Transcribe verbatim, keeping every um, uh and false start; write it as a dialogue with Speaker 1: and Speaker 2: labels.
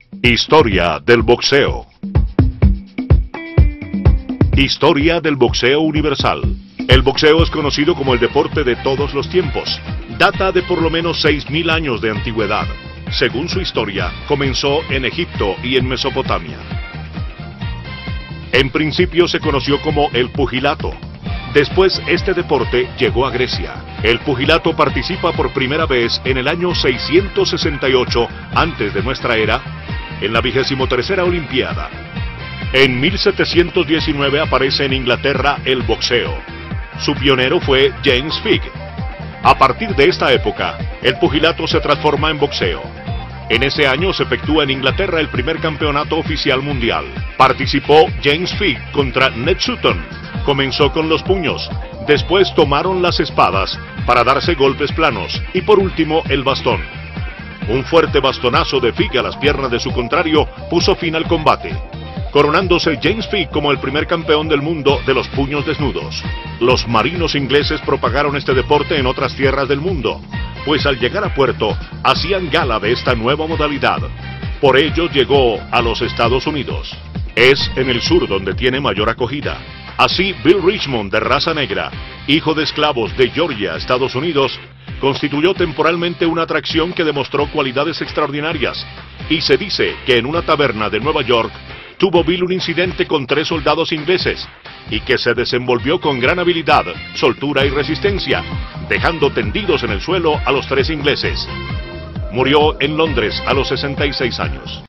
Speaker 1: Historia del boxeo. Historia del boxeo universal. El boxeo es conocido como el deporte de todos los tiempos. Data de por lo menos seis mil años de antigüedad. Según su historia, comenzó en Egipto y en Mesopotamia. En principio se conoció como el pugilato. Después este deporte llegó a Grecia. El pugilato participa por primera vez en el año seiscientos sesenta y ocho antes de nuestra era, en la vigésimo tercera Olimpiada. En mil setecientos diecinueve aparece en Inglaterra el boxeo. Su pionero fue James Figg. A partir de esta época, el pugilato se transforma en boxeo. En ese año se efectúa en Inglaterra el primer campeonato oficial mundial. Participó James Figg contra Ned Sutton. Comenzó con los puños, después tomaron las espadas para darse golpes planos y por último el bastón. Un fuerte bastonazo de Figg a las piernas de su contrario puso fin al combate, coronándose James Figg como el primer campeón del mundo de los puños desnudos. Los marinos ingleses propagaron este deporte en otras tierras del mundo, pues al llegar a puerto hacían gala de esta nueva modalidad. Por ello llegó a los Estados Unidos. Es en el sur donde tiene mayor acogida. Así, Bill Richmond, de raza negra, hijo de esclavos de Georgia, Estados Unidos, constituyó temporalmente una atracción que demostró cualidades extraordinarias, y se dice que en una taberna de Nueva York tuvo Bill un incidente con tres soldados ingleses, y que se desenvolvió con gran habilidad, soltura y resistencia, dejando tendidos en el suelo a los tres ingleses. Murió en Londres a los sesenta y seis años.